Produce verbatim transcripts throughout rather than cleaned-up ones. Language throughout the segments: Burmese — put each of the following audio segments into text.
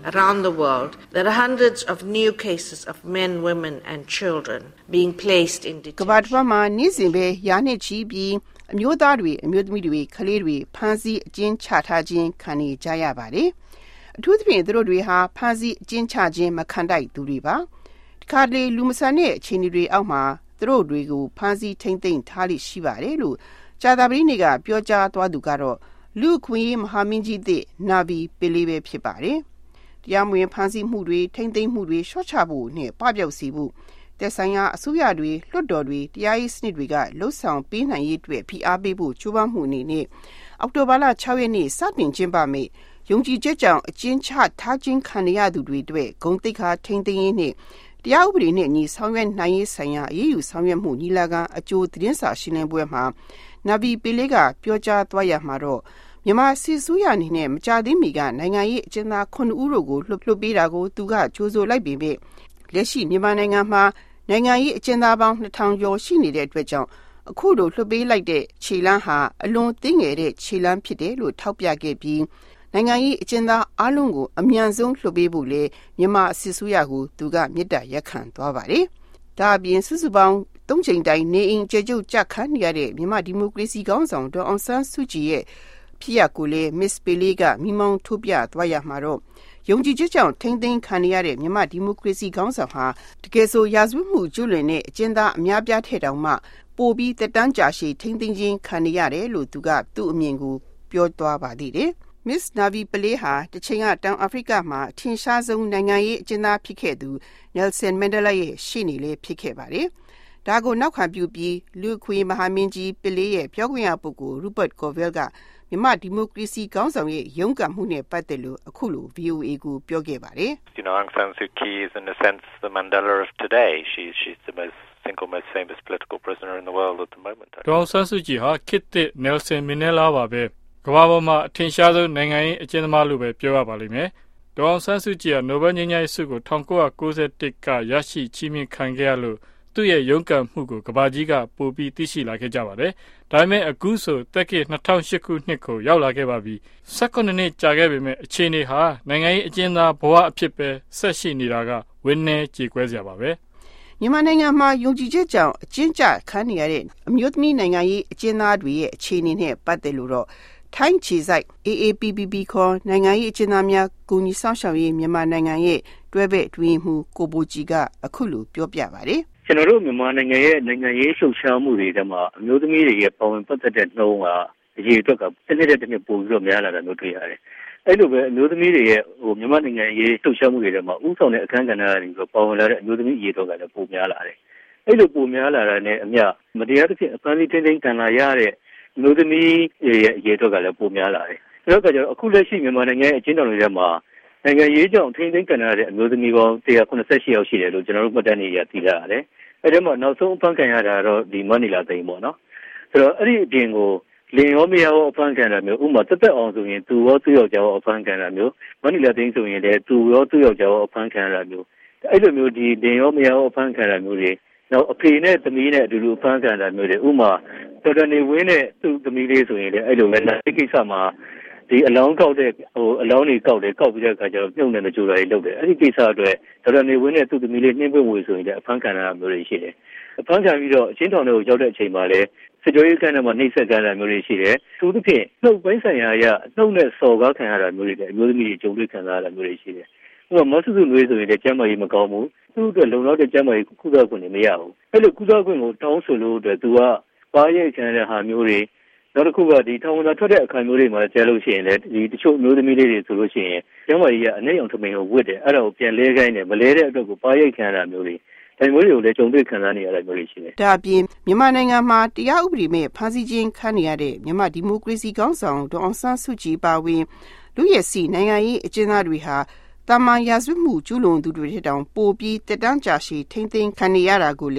around the world, there are hundreds of new cases of men, women, and children being placed in detention. ကမ္ဘာတစ်ဝန်းမှာနေ့စဉ်ပဲရာနှစ်ချီပြီးအမျိုးသားတွေအမျိုးသမီးတွေကလေးတွေဖမ်းဆီးအကျဉ်းချထားခြင်းခံနေကြရပါတယ်။အထူးသဖြင့်သူတို့တွေဟာဖမ်းဆီးအကျဉ်းချခြင်းမခံတိုက်သူတွေပါ။ဒီခါလေလူမဆန်တဲ့အခြေအနေတွေအောက်မှာသူတို့တွေကိုဖမ်းဆီးထိန်းသိမ်းထားလိရှိပါတယ်လို့ကြာသပတေးနေ့ကပြောကြားသွားသူကတော့လူခွင့်ရေးမဟာမင်းကြီးသစ်နာဗီပီလေးပဲဖြစ်ပါတယ်။တရားမဝင်ဖမ်းဆီးမှုတွေထိန်းသိမ်းမှုတွေရှော့ချဖို့နဲ့ပပျောက်စေဖို့သက်ဆိုင်ရာအစိုးရတွေလွှတ်တော်တွေတရားရေးစနစ်တွေကလှုပ်ဆောင်ပေးနိုင်ရေးအတွက်ဖိအားပေးဖို့ကြိုးပမ်းမှုအနေနဲ့အောက်တိုဘာလ၆ရက်နေ့စတင်ကျင်းပမယ့်ယုံကြည်ချက်ကြောင့်အကျဉ်းချထားခြင်းခံရသူတွေအတွက်ဂုဏ်သိက္ခာထိန်းသိမ်းရေးနဲ့တရားဥပဒေနဲ့ညီဆောင်ရွက်နိုင်ရေးဆိုင်ရာအရေးယူဆောင်ရွက်မှုညီလာခံအကျိုးသတင်းစာရှင်းလင်းပွဲမှာနာဗီပီလေးကပြောကြားသွားရမှာတော့မြန်မာစစ်ဆိုးရအနေနဲ့မကြသေးမီကနိုင်ငံရေးအကျဉ်းသားခုနှစ်ဦးတို့ကိုလွှတ်လွှတ်ပေးတာကိုသူကကြိုးဆိုလိုက်ပေမဲ့လက်ရှိမြန်မာနိုင်ငံမှာနိုင်ငံရေးအကျဉ်းသားပေါင်းနှစ်ထောင်ကျော်ရှိနေတဲ့အတွက်ကြောင့်အခုလိုလွှတ်ပေးလိုက်တဲ့ခြေလမ်းဟာအလွန်သေးငယ်တဲ့ခြေလမ်းဖြစ်တယ်လို့ထောက်ပြခဲ့ပြီးနိုင်ငံရေးအကျဉ်းသားအလုံးကိုအမြန်ဆုံးလွှတ်ပေးဖို့လေမြန်မာစစ်ဆိုးရကိုသူကမြစ်တာရက်ခံသွားပါတယ်။ဒါအပြင်စုစုပေါင်းသုံးချိန်တိုင်နေအိမ်ကျေကျုပ်ကြခန်းနေရတဲ့မြန်မာဒီမိုကရေစီခေါင်းဆောင်ဒေါ်အောင်ဆန်းစုကြည်ရဲ့ဖြစ်ရပ်ကိုလေမစ္စပီလေးကမိမောင်းထုတ်ပြသွားရမှာတော့ယုံကြည်ချက်ကြောင့်ထိမ့်သိမ်းခံရတဲ့မြန်မာဒီမိုကရေစီခေါင်းဆောင်ဟာတကယ်ဆိုရာဇဝတ်မှုကျူးလွန်တဲ့အကျဉ်းသားအများပြားထဲတောင်မှပိုပြီးတက်တန်းကြာရှည်ထိမ့်သိမ်းခြင်းခံရတယ်လို့သူကသူ့အမြင်ကိုပြောသွားပါသေးတယ်။ Miss Navi Pillay ဟာတချိန်ကတောင်အာဖရိကမှာအထင်ရှားဆုံးနိုင်ငံရေးအကျဉ်းသားဖြစ်ခဲ့သူ Nelson Mandela ရဲ့ရှေ့နေလေးဖြစ်ခဲ့ပါတယ်။ဒါကိုနောက်ခံပြုပြီးလူခွေမဟာမင်းကြီး Pillay ရဲ့ပြောခွင့်ရပုဂ္ဂိုလ် Rupert Colville ကမြန်မာဒီမိုကရေစီခေါင်းဆောင်ရဲ့ရုန်းကန်မှုနဲ့ပတ်သက်လို့အခုလို V O A ကိုပြောခဲ့ပါတယ်။ You know, Aung San Suu Kyi is in a sense the Mandela of today. She she's the most single most famous political prisoner in the world at the moment. ဒေါ်အောင်ဆန်းစုကြည်ဟာခေတ်သစ် Nelson Mandela ပါပဲ။ကမ္ဘာပေါ်မှာအထင်ရှားဆုံးနိုင်ငံရေးအကျဉ်းသမားလို့ပဲပြောရပါလိမ့်မယ်။ဒေါ်အောင်ဆန်းစုကြည်ကနိုဘယ်ငြိမ်းချမ်းရေးဆုကို၁၉၉၁ကရရှိချီးမြှင့်ခံခဲ့ရလို့သူ့ရဲ့ရုန်းကန်မှုကိုကမ္ဘာကြီးကပိုပြီးသိရှိလာခဲ့ကြပါတယ်။ဒါပေမဲ့အခုဆိုတက္ကီ၂၀၀၈ခုနှစ်ကိုရောက်လာခဲ့ပါပြီ။၁၉နှစ်ကြာခဲ့ပေမဲ့အခြေအနေဟာနိုင်ငံရေးအကျဉ်းသားဘဝအဖြစ်ပဲဆက်ရှိနေတာကဝင်းနေကြေကွဲစရာပါပဲ။မြန်မာနိုင်ငံမှာယုံကြည်ချက်ကြောင့်အကျဉ်းချခံနေရတဲ့အမျိုးသမီးနိုင်ငံရေးအကျဉ်းသားတွေရဲ့အခြေအနေနဲ့ပတ်သက်လို့တော့ထိုင်းခြေစိုက် A A P P P ခေါ်နိုင်ငံရေးအကျဉ်းသားများကူညီဆောင်ရှောက်ရေးမြန်မာနိုင်ငံရဲ့တွဲဘက်အတွင်းမှုကိုပိုကြီးကအခုလိုပြောပြပါတယ်။ကျွန်တော်တို့မြန်မာနိုင်ငံရဲ့နိုင်ငံရေးလှုပ်ရှားမှုတွေထဲမှာအမျိုးသမီးတွေရဲ့ပါဝင်ပတ်သက်တဲ့နှုန်းကအရေးအတွက်ကတစ်နှစ်တစ်နှစ်ပိုပြီးတော့များလာတာမျိုးတွေ့ရတယ်။အဲ့လိုပဲအမျိုးသမီးတွေရဲ့ဟိုမြန်မာနိုင်ငံရေးလှုပ်ရှားမှုတွေထဲမှာဥဆောင်တဲ့အခမ်းကဏ္ဍတွေပါဝင်လာတဲ့အမျိုးသမီးအရေးအတွက်ကလည်းပိုများလာတယ်။အဲ့လိုပိုများလာတာနဲ့အမျှမတရားသဖြင့်အပန်းလေးတင်းတင်းကန်လာရတဲ့အမျိုးသမီးရဲ့အရေးအတွက်ကလည်းပိုများလာတယ်။ဒါတော့ကျတော့အခုလက်ရှိမြန်မာနိုင်ငံရဲ့အကျဉ်းထောင်တွေထဲမှာနိုင်ငံရေးကြောင့်ထိန်းသိမ်းကန်ရတဲ့အမျိုးသမီးပေါင်း၁၇၈ယောက်ရှိတယ်လို့ကျွန်တော်တို့မှတ်တမ်းတွေရသိရပါတယ်။အဲ့ဒီမှာနောက်ဆုံးအဖမ်းခံရတာတော့ဒီမနီလာသိန်းပေါ့နော်။ဆိုတော့အဲ့ဒီအပြင်ကိုလင်ရောမရောအဖမ်းခံရတာမျိုးဥပမာတက်တက်အောင်ဆိုရင်သူရောသူ့ယောက်ျားရောအဖမ်းခံရတာမျိုးမနီလာသိန်းဆိုရင်လည်းသူရောသူ့ယောက်ျားရောအဖမ်းခံရတာမျိုးအဲ့လိုမျိုးဒီလင်ရောမရောအဖမ်းခံရတာမျိုးတွေနောက်အဖေနဲ့သမီးနဲ့အတူတူအဖမ်းခံရတာမျိုးတွေဥပမာတော်တော်နေဝင်းနဲ့သူ့သမီးလေးဆိုရင်လည်းအဲ့လိုပဲလက်ကိစ္စမှာဒီအလောင်းကောက်တဲ့ဟိုအလောင်းတွေကောက်တယ်ကောက်ပြီးတဲ့အခါကျတော့ပြုံးနေတဲ့ကြိုးတွေလုပ်တယ်အဲ့ဒီကိစ္စအတွက်ဒေါက်တာနေဝင်းနဲ့သူ့သမီးလေးနှင်းပွင့်ဝေဆိုရင်လည်းအဖမ်းခံရတာမျိုးတွေရှိတယ်အဖမ်းခံပြီးတော့အချင်းထောင်တွေကိုရောက်တဲ့အချိန်မှာလည်းစစ်ကြောရေးကဏ္ဍမှာနှိမ့်ဆက်ကြတာမျိုးတွေရှိတယ်သူတို့ဖြင့်နှုတ်ပိုင်းဆိုင်ရာအရနှုတ်နဲ့စော်ကားခံရတာမျိုးတွေလည်းအမျိုးသမီးတွေကြုံတွေ့ခံစားရတာမျိုးတွေရှိတယ်ဥပမာမဆူဆူနွေးဆိုရင်လည်းကျန်းမာရေးမကောင်းဘူးသူ့အတွက်လုံလောက်တဲ့ကျန်းမာရေးကုသခွင့်တွေမရဘူးအဲ့လိုကုသခွင့်ကိုတောင်းဆိုလို့အတွက်သူကပါးရိတ်ခံရတဲ့ဟာမျိုးတွေနောက်တစ်ခုကဒီထောင်ဝင်ထွက်တဲ့အခါမျိုးတွေမှာကျဲလို့ရှိရင်လည်းဒီတချို့အမျိုးသမီးလေးတွေဆိုလို့ရှိရင်ကျန်းမာရေးကအနှိမ့်အောင်ထမိန်ကိုဝတ်တယ်အဲ့ဒါကိုပြန်လဲခိုင်းတယ်မလဲတဲ့အတွက်ကိုပါးရိတ်ခံရတာမျိုးတွေဒါမျိုးတွေကိုလည်းကြုံတွေ့ခံစားနေရတာမျိုးတွေရှိတယ်။ဒါအပြင်မြန်မာနိုင်ငံမှာတရားဥပဒေမဲ့ဖမ်းဆီးခြင်းခံနေရတဲ့မြန်မာဒီမိုကရေစီခေါင်းဆောင်ဒေါ်အောင်ဆန်းစုကြည်ပါဝင်လူရစီနိုင်ငံရေးအကျဉ်းသားတွေဟာတာမန်ရာဇဝတ်မှုကျူးလွန်သူတွေထက်တောင်ပိုပြီးတက်တန်းကြရှည်ထိမ့်သိမ်းခံနေရတာကိုလေ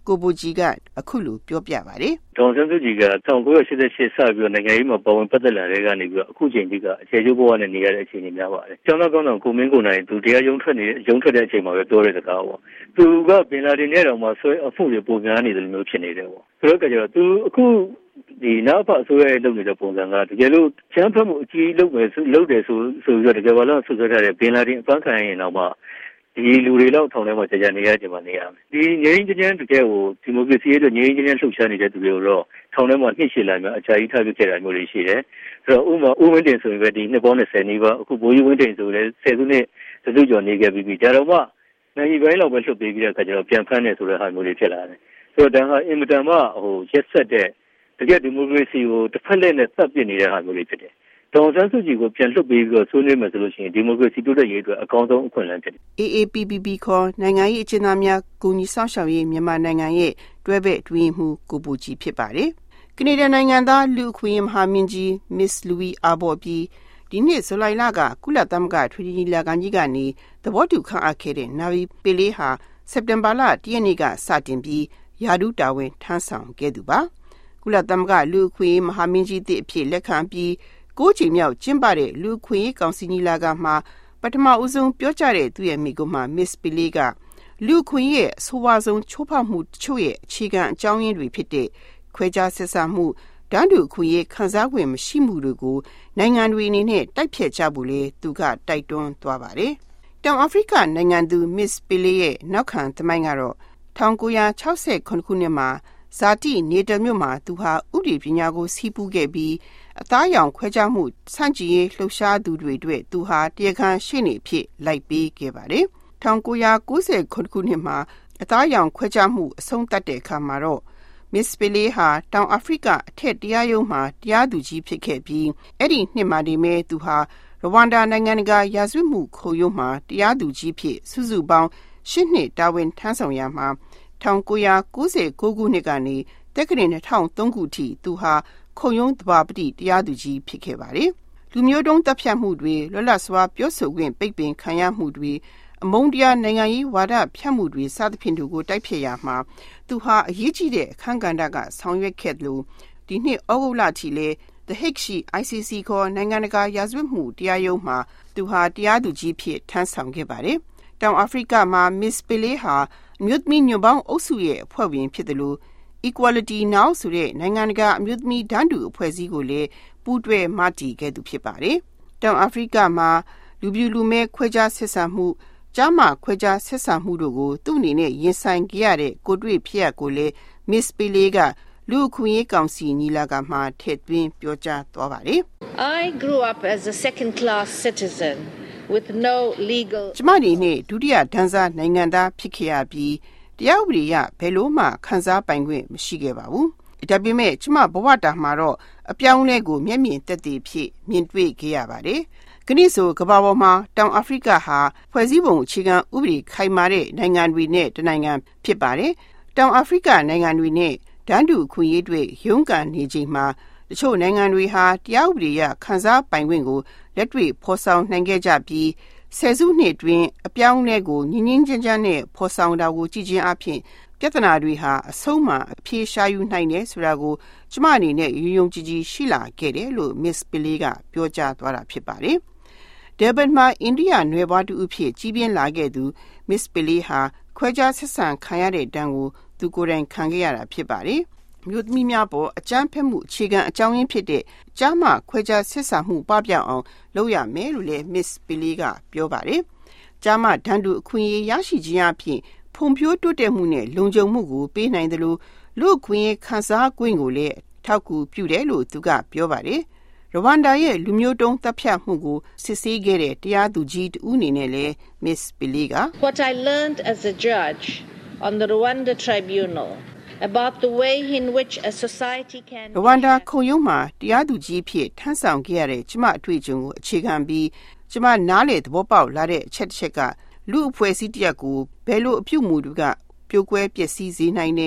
ကိုဘူကြီးကအခုလိုပြောပြပါတယ်။ဒေါ်စန်းစုကြည်က၁၉၈၈စပြီးတော့နိုင်ငံရေးမှာပေါ်ဝင်ပတ်သက်လာတဲ့ကနေပြီးတော့အခုချိန်ကြီးကအခြေကျိုးဘဝနဲ့နေရတဲ့အခြေအနေများပါတယ်။ကျောင်းသားကောင်းဆောင်ကိုမင်းကိုနိုင်သူတရားရုံးထွက်နေရုံးထွက်တဲ့အချိန်မှာပဲပြောတဲ့စကားပေါ့။သူကပင်လာတင်နဲ့တော့မှဆွဲအမှုတွေပုံများနေတယ်လို့ဖြစ်နေတယ်ပေါ့။ဆိုတော့ကကြတော့သူအခုဒီနောက်ဖအစိုးရရဲ့လုပ်နေတဲ့ပုံစံကတကယ်လို့ချမ်းဖတ်မှုအကြီးလုပ်မယ်လုပ်တယ်ဆိုဆိုပြီးတော့တကယ်ဘာလို့ဆွဆွထားတဲ့ပင်လာတင်အပန်းခံရင်တော့မှဒီလူတွေလောက်ထောင်ထဲမှာကြာကြာနေရကြမှာနေရမယ်ဒီငြိမ်းချမ်းတကယ်ကိုဒီမိုကရေစီရဲ့ငြိမ်းချမ်းလှုပ်ရှားနေတဲ့သူတွေကိုတော့ထောင်ထဲမှာနှိမ့်ရှည်လာမျိုးအကြာကြီးထားပြခဲ့တာမျိုးတွေရှိတယ်ဆိုတော့ဥပမာဦးဝင်းတင်ဆိုရင်ပဲဒီနှစ်ပေါင်း၂၀နီးပါးအခုဘိုးကြီးဝင်းတင်ဆိုလည်းဆယ်စုနှစ်သစုကျော်နေခဲ့ပြီးပြီဒါတော့မှနိုင်ပိုင်းလောက်ပဲလှုပ်ပေးပြီးတဲ့အခါကျတော့ပြန်ဖမ်းနေဆိုတဲ့ဟာမျိုးတွေဖြစ်လာတယ်ဆိုတော့ဒါဟာအင်မတန်မှဟိုရက်ဆက်တဲ့တကယ်ဒီမိုကရေစီကိုတစ်ဖက်လက်နဲ့သတ်ပစ်နေတဲ့ဟာမျိုးတွေဖြစ်တယ်ဒေါ်စန်းစုကြည်ကိုပြန်လွှတ်ပေးပြီးတော့ဆွေးနွေးမယ်ဆိုလို့ရှိရင်ဒီမိုကရေစီတိုးတက်ရေးအတွက်အကောင်းဆုံးအခွင့်အလမ်းဖြစ်တယ်။ A A P P P ခေါ်နိုင်ငံရေးအကျဉ်းသားများကူညီဆောင်ရှောက်ရေးမြန်မာနိုင်ငံရဲ့တွဲဘက်အတွင်းမှုကိုပူကြီးဖြစ်ပါတယ်။ကနေဒါနိုင်ငံသားလူခွင့်မဟာမင်းကြီး Miss Louis Arbor ပြီးဒီနှစ်ဇူလိုင်လကကုလသမဂ္ဂထွေထွေညီလာခံကြီးကနေသဘောတူခန့်အပ်ခဲ့တဲ့နာဗီပီလေးဟာစက်တင်ဘာလ၁ရက်နေ့ကစတင်ပြီးယာဒူးတာဝန်ထမ်းဆောင်ခဲ့သူပါ။ကုလသမဂ္ဂလူခွင့်မဟာမင်းကြီးသည့်အဖြစ်လက်ခံပြီးကိုးချိန်မြောက်ကျင်းပတဲ့လူခွင့်ကောင်စီညီလာခံမှာပထမဦးဆုံးပြောကြားတဲ့သူရဲ့မိကုံမှာ Miss Pillay ကလူခွင့်ရဲ့အဆိုးဝါးဆုံးချိုးဖောက်မှုတချို့ရဲ့အခြေခံအကြောင်းရင်းတွေဖြစ်တဲ့ခွဲခြားဆက်ဆံမှုတန်းတူခွင့်ရဲ့ခံစား권မရှိမှုတွေကိုနိုင်ငံတွေအနေနဲ့တိုက်ဖျက်ကြဖို့လေသူကတိုက်တွန်းသွားပါတယ်။တောင်အာဖရိကနိုင်ငံသူ Miss Pillay ရဲ့နောက်ခံသမိုင်းကတော့၁၉၆၇ခုနှစ်မှာဇာတိနေတမြို့မှာသူဟာဥပဒေပညာကိုစီးပူးခဲ့ပြီးအသားရောင်ခွဲခြားမှုစန့်ကျင်ရေးလှုပ်ရှားသူတွေအတွက်သူဟာတရားခံရှေ့နေဖြစ်လိုက်ပေးခဲ့ပါတယ်။၁၉၉ခုနှစ်မှာအသားရောင်ခွဲခြားမှုအဆုံးသတ်တဲ့အခါမှာတော့ Miss Pillay ဟာတောင်အာဖရိကအထက်တရားရုံးမှာတရားသူကြီးဖြစ်ခဲ့ပြီးအဲ့ဒီနှစ်မှာဒီမဲ့သူဟာရဝမ်ဒါနိုင်ငံကရာဇဝတ်မှုခုံရုံးမှာတရားသူကြီးဖြစ်စုစုပေါင်း၈နှစ်တာဝန်ထမ်းဆောင်ရမှာ၁၉၉၉ခုနှစ်ကနေတက္ကရာ၂၀၀၃ခုထိသူဟာခုံရုံးသဘာပတိတရားသူကြီးဖြစ်ခဲ့ပါတယ်။လူမျိုးတုံးတပ်ဖြတ်မှုတွေလွတ်လပ်စွာပြောဆိုခွင့်ပိတ်ပင်ခံရမှုတွေအမုန်းတရားနိုင်ငံရေးဝါဒဖြတ်မှုတွေစသဖြင့်တို့ကိုတိုက်ဖျက်ရမှာသူဟာအရေးကြီးတဲ့အခမ်းကဏ္ဍကဆောင်ရွက်ခဲ့လို့ဒီနှစ်ဩဂုတ်လထိလဲ The Hague ရှိ I C C ခေါ်နိုင်ငံတကာရာဇဝတ်မှုတရားရုံးမှာသူဟာတရားသူကြီးဖြစ်ထမ်းဆောင်ခဲ့ပါတယ်။တောင်အာဖရိကမှာ Miss Pillay ဟာအမျိုးသမီးညွန့်ပေါင်းအုပ်စုရဲ့အဖွဲ့ဝင်ဖြစ်တယ်လို့ Equality Now ဆိုတဲ့နိုင်ငံတကာအမျိုးသမီးတန်းတူအဖွဲ့အစည်းကိုလည်းပူးတွဲမတည်ခဲ့သူဖြစ်ပါတယ်။တောင်အာဖရိကမှာလူပြူလူမဲခွဲခြားဆက်ဆံမှုကျားမခွဲခြားဆက်ဆံမှုတို့ကိုသူ့အနေနဲ့ရင်ဆိုင်ကြရတဲ့ကိုတွေ့ဖြစ်ရကိုလည်း Miss Pillay ကလူအခွင့်အရေးကောင်စီညီလာခံမှာထည့်သွင်းပြောကြားသွားပါတယ်။ I grew up as a second class citizen with no legal ကျမအနေနဲ့ဒုတိယဒန်းစားနိုင်ငံသားဖြစ်ခဲ့ရပြီးတရားဥပဒေအရဘယ်လိုမှခံစားပိုင်ခွင့်မရှိခဲ့ပါဘူး။ဒါပေမဲ့ကျမဘဝတာမှာတော့အပြောင်းလဲကိုမျက်မြင်သက်သေဖြစ်မြင်တွေ့ခဲ့ရပါတယ်။ကနေ့ဆိုကမ္ဘာပေါ်မှာတောင်အာဖရိကဟာဖွဲ့စည်းပုံအခြေခံဥပဒေခိုင်မာတဲ့နိုင်ငံတွေနဲ့တနိုင်ငံဖြစ်ပါတယ်။တောင်အာဖရိကနိုင်ငံတွေနဲ့တန်းတူအခွင့်အရေးတွေရုန်းကန်နေချိန်မှာတချို့နိုင်ငံတွေဟာတရားဥပဒေအရခံစားပိုင်ခွင့်ကိုလက်တွေ့ဖော်ဆောင်နိုင်ခဲ့ကြပြီးဆယ်စုနှစ်တွင်အပြောင်းအလဲကိုညင်ညင်ချမ်းချမ်းနဲ့ဖော်ဆောင်တာကိုကြည်ချင်းအဖြစ်ပြဿနာတွေဟာအဆုံးမှာအပြေရှားယူနိုင်တယ်ဆိုတာကိုကျမအနေနဲ့ယုံယုံကြည်ကြည်ရှိလာခဲ့တယ်လို့ Miss Pillay ကပြောကြားသွားတာဖြစ်ပါတယ်။ Durban မှာအိန္ဒိယနွယ်ဘွားတူအဖြစ်ကြီးပြင်းလာခဲ့သူ Miss Pillay ဟာခွဲခြားဆက်ဆံခံရတဲ့တန်းကိုသူကိုယ်တိုင်ခံခဲ့ရတာဖြစ်ပါတယ်။မြို့သမီးများပေါ်အကြမ်းဖက်မှုအခြေခံအကြောင်းရင်းဖြစ်တဲ့ကျားမခွဲခြားဆက်ဆံမှုပပျောက်အောင်လုပ်ရမယ်လို့လည်း Miss Pillay ကပြောပါတယ်။ကျားမတန်းတူအခွင့်အရေးရရှိခြင်းအပြင်ဖွံ့ဖြိုးတိုးတက်မှုနဲ့လုံခြုံမှုကိုပေးနိုင်တယ်လို့လူ့အခွင့်အရေးခံစား권ကိုလည်းထောက်ကူပြုတယ်လို့သူကပြောပါတယ်။ရဝမ်ဒါရဲ့လူမျိုးတုံးတပ်ဖြတ်မှုကိုစစ်ဆေးခဲ့တဲ့တရားသူကြီးတဦးအနေနဲ့လည်း Miss Pillay က What I learned as a judge on the Rwanda Tribunal about the way in which a society can ရဝမ်ဒါခုံရုံးမှာတရားသူကြီးဖြစ်ထမ်းဆောင်ခဲ့ရတဲ့ကျမအတွေ့အကြုံကိုအခြေခံပြီးကျမနားလေသဘောပေါက်လာတဲ့အချက်တစ်ချက်ကလူအဖွဲ့အစည်းတရက်ကိုဘယ်လိုအပြုအမူတွေကပြိုကွဲပျက်စီးစေနိုင်တယ်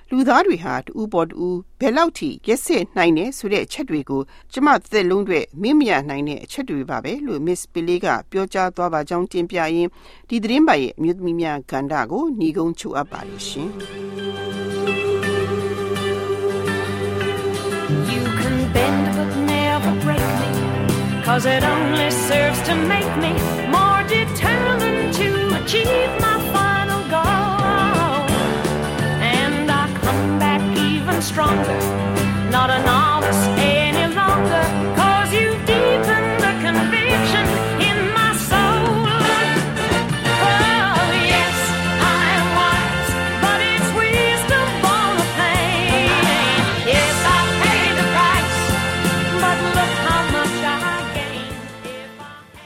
လူသားတွေဟာတူပေါ်တူဘယ်လောက်ထိရက်စက်နိုင်နေဆိုတဲ့အချက်တွေကိုကျမသက်လုံးတွေမင်းမရနိုင်တဲ့အချက်တွေပါပဲလို့ Miss Pillay ကပြောကြားသွားပါကြောင်းတင်ပြရင်းဒီသတင်းပါရဲ့အမျိုးသမီးများကဏ္ဍကိုညီကုန်းချုပ်အပ်ပါလိမ့်ရှင် You can bend but never break me, 'cause it only serves to make me more determined to achieve my final goal. And I come back even stronger, not an